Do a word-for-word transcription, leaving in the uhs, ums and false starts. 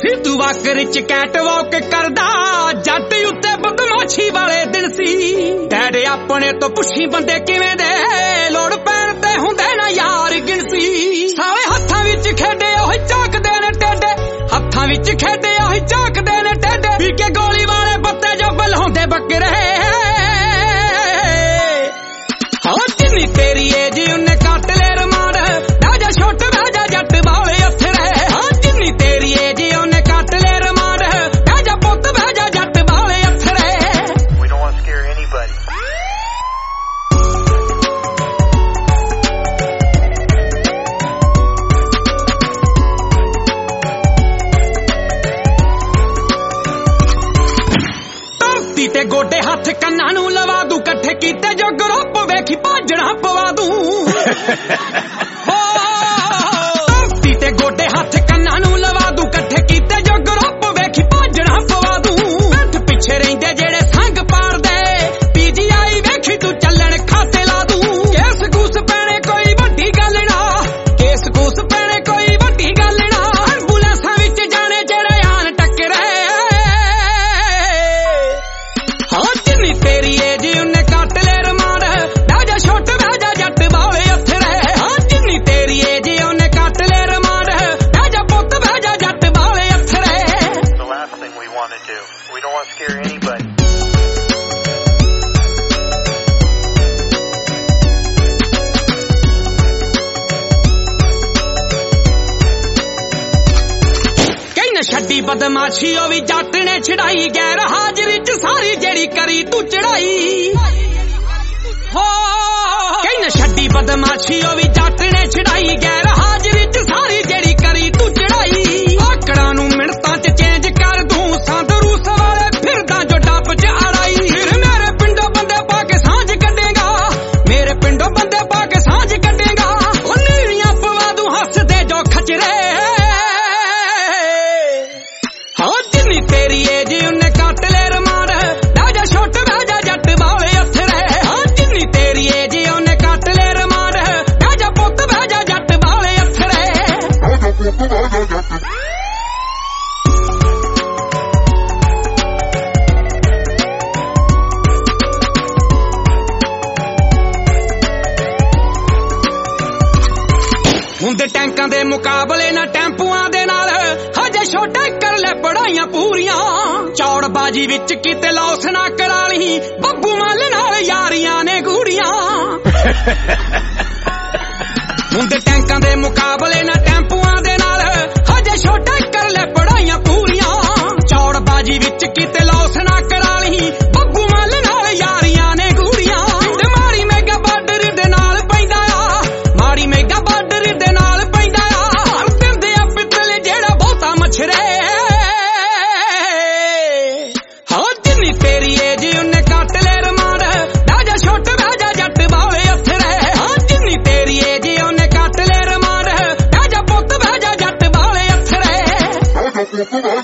Sidhu walker ਚ cat walk ਕਰਦਾ ਜੱਟ ਉੱਤੇ ਬਦਮਾਸ਼ੀ ਵਾਲੇ ਦਿਨ ਸੀ। ਡੈਡ ਆਪਣੇ ਤੋਂ ਪੁੱਛੀ ਬੰਦੇ ਕਿਵੇਂ ਦੇ ਲੋੜ ਪੈਣ ਤੇ ਹੁੰਦੇ ਨਾ ਯਾਰ ਗਿਣਸੀ। ਸਾਲੇ ਹੱਥਾਂ ਵਿੱਚ ਖੇਡੇ ਉਹ ਝਾਕਦੇ ਨੇ ਟੇਡੇ, ਹੱਥਾਂ ਵਿੱਚ ਖੇਡੇ ਉਹ ਝਾਕਦੇ ਨੇ ਟੇਡੇ। ਪੀ ਕੇ ਗੋਲੀ ਵਾਲੇ ਬੱਤੇ ਜੋ ਬਲਾਉਂਦੇ ਬੱਕਰੇ। ਹਾਂ ਜਿੰਨੀ ਤੇਰੀ ਏਜ ਉਹਨੇ ਕੱਟ ਲੈ ਰਮਾਨ, ਬਹਿ ਜਾ ਛੋਟ ਬਹਿ ਜਾ ਜੱਟ ਵਾਲੇ ਅਥਰੇ। ਹਾਂ ਜਿੰਨੀ ਤੇਰੀ ਏਜ ਉਹਨੇ ਕੱਟ ਲੈ ਰਮਾਨ, ਬਹਿ ਜਾ ਪੁੱਤ ਬਹਿ ਜਾ ਜੱਟ ਵਾਲੇ ਅਥਰੇ। We don't want to scare anybody. ਧਰਤੀ ਤੇ ਗੋਡੇ ਹੱਥ ਕੰਨਾਂ ਨੂੰ ਲਵਾ ਦੂ, ਇਕੱਠੇ ਕੀਤੇ ਜੋ ਗਰੁੱਪ ਵੇਖੀ ਭਾਜਣਾ ਪਵਾ ਦੂ। ਧਰਤੀ ਤੇ ਗੋਡੇ ਹੱਥ ਕੰਨਾਂ ਨੂੰ ਲਵਾ ਦੂ, ਇਕੱਠੇ ਕੀਤੇ ਜੋ ਗਰੁੱਪ ਵੇਖੀ ਭਾਜਣਾ ਪਵਾ ਦੂ। ਪਿੱਠ ਪਿੱਛੇ ਰਹਿੰਦੇ ਜਿਹੜੇ ਸੰਗ ਪਾੜਦੇ, ਪੀਜੀਆਈ ਵੇਖੀ ਤੂੰ ਚੱਲਣ ਖਾਤੇ ਲਾ ਦੂ। ਕੇਸ ਕੂਸ ਪੈਣੇ ਕੋਈ ਵੱਡੀ ਗੱਲ ਨਾ, ਕੇਸ ਕੂਸ ਪੈਣੇ ਕੋਈ ਵੱਡੀ ਗੱਲ ਨਾ। ਐਂਬੂਲੈਂਸਾਂ ਵਿੱਚ ਜਾਣੇ ਜਿਹੜੇ ਆਣ ਟੱਕਰੇ। ਹਾਂ ਜਿੰਨੀ ਤੇਰੀ ਏਜ ਉਹਨੇ ਕੱਟ ਲੈ ਰਮਾਨ, ਬਹਿ ਜਾ ਛੋਟ ਬਹਿ ਜਾ ਜੱਟ ਵਾਲੇ ਅਥਰੇ। ਹਾਂ ਜਿੰਨੀ ਤੇਰੀ ਏਜ ਉਹਨੇ ਕੱਟ ਲੈ ਰਮਾਨ, ਬਹਿ ਜਾ ਪੁੱਤ ਬਹਿ ਜਾ ਜੱਟ ਵਾਲੇ ਅਥਰੇ। The last thing we want to do. We don't want to scare anybody. ਕਈ ਨਾ ਛੱਡੀ ਬਦਮਾਸ਼ੀ ਉਹ ਵੀ ਜੱਟ ਨੇ ਛਡਾਈ, ਗੈਰ ਹਾਜ਼ਰੀ ਚ ਸਾਰੀ ਜਿਹੜੀ ਕਰੀ ਤੂੰ ਚੜਾਈ। ਹੋ ਕਈ ਨਾ ਛੱਡੀ ਬਦਮਾਸ਼ੀ ਉਹ ਵੀ ਜੱਟ ਨੇ ਛਡਾਈ, ਗੈਰ ਹਾਜ਼ਰੀ ਚ ਸਾਰੀ ਜਿਹੜੀ ਕਰੀ ਤੂੰ ਚੜਾਈ। ਆਕੜਾਂ ਨੂੰ ਮਿੰਟਾਂ ਚ ਚੇਂਜ ਕਰ ਦੂੰ, ਸੰਦਰੂ ਸਵਾਲੇ ਫਿਰਦਾ ਜੋ ਡੱਬ ਚ ਅੜਾਈ। ਫਿਰ ਮੇਰੇ ਪਿੰਡੋਂ ਬੰਦੇ ਪਾ ਕੇ ਸਾਂਝ ਕੱਢੇਗਾ, ਮੇਰੇ ਪਿੰਡੋਂ ਬੰਦੇ ਪਾ ਕੇ ਸਾਂਝ ਕੱਢੇਗਾ। ਉਹ ਨੀਰੀਆਂ ਪਵਾ ਦੂੰ ਹੱਸਦੇ ਜੋ ਖਚਰੇ। ਹਾਂ ਜਿੰਨੀ ਤੇਰੀ ਏਜ ਉਹਨੇ ਕੱਟ ਲੈ ਰਮਾਨ, ਬਹਿ ਜਾ ਛੋਟ ਬਹਿ ਜਾ ਜੱਟ ਵਾਲੇ ਅਥਰੇ। ਹਾਂ ਜਿੰਨੀ ਤੇਰੀ ਏਜ ਉਹਨੇ ਕੱਟ ਲੈ ਰਮਾਨ, ਬਹਿ ਜਾ ਪੁੱਤ ਬਹਿ ਜਾ ਜੱਟ ਵਾਲੇ ਅਥਰੇ। ਹੁੰਦੇ ਟੈਂਕਾਂ ਦੇ ਮੁਕਾਬਲੇ ਨਾ ਟੈਂਪੂਆਂ ਦੇ ਨਾਲ, ਹਜੇ ਛੋਟੇ ਕਰ ਲੈ ਪੜਾਈਆਂ ਪੂਰੀਆਂ। ਚੌੜਬਾਜੀ ਵਿੱਚ ਕਿਤੇ ਲੌਸ ਨਾ ਕਰਾ ਲਈ, ਬੱਬੂ ਮੱਲ ਨਾਲ ਯਾਰੀਆਂ ਨੇ ਗੂੜੀਆਂ। ਹੁੰਦੇ ਟੈਂਕਾਂ ਦੇ ਮੁਕਾਬਲੇ ਨਾ ਟੈਂਪੂਆਂ ਦੇ ਨਾਲ, ਹਜੇ ਛੋਟੇ ਕਰ ਲੈ ਪੜਾਈਆਂ ਪੂਰੀਆਂ। ਚੌੜਬਾਜੀ ਵਿੱਚ ਕਿਤੇ ਲੌਸ ਨਾ ਕਰਾ ਲਈ, ਬੱਬੂ ਮੱਲ ਨਾਲ ਯਾਰੀਆਂ ਨੇ ਗੂੜੀਆਂ। ਪਿੰਡ ਮਾੜੀ ਮੇਗਾ ਬਾਰਡਰ ਦੇ ਨਾਲ ਪੈਂਦਾ ਆ, ਮਾੜੀ ਮੇਗਾ ਬਾਰਡਰ ਦੇ ਨਾਲ ਪੈਂਦਾ ਆ। ਹਰ ਦਿੰਦੇ ਆ ਪਿੱਤਲ ਜਿਹੜਾ ਬਹੁਤਾ ਮਛਰੇ। ਹਾਂ ਜਿੰਨੀ ਤੇਰੀ ਏਜ ਉਹਨੇ ਕੱਟ ਲੈ ਰਮਾਨ, ਬਹਿ ਜਾ ਛੋਟ ਬਹਿ ਜਾ ਜੱਟ ਵਾਲੇ ਅਥਰੇ। ਹਾਂ ਜਿੰਨੀ ਤੇਰੀ ਏਜ ਉਹਨੇ ਕੱਟ ਲੈ ਰਮਾਨ, ਬਹਿ ਜਾ ਪੁੱਤ ਬਹਿ ਜਾ ਜੱਟ ਵਾਲੇ ਅਥਰੇ।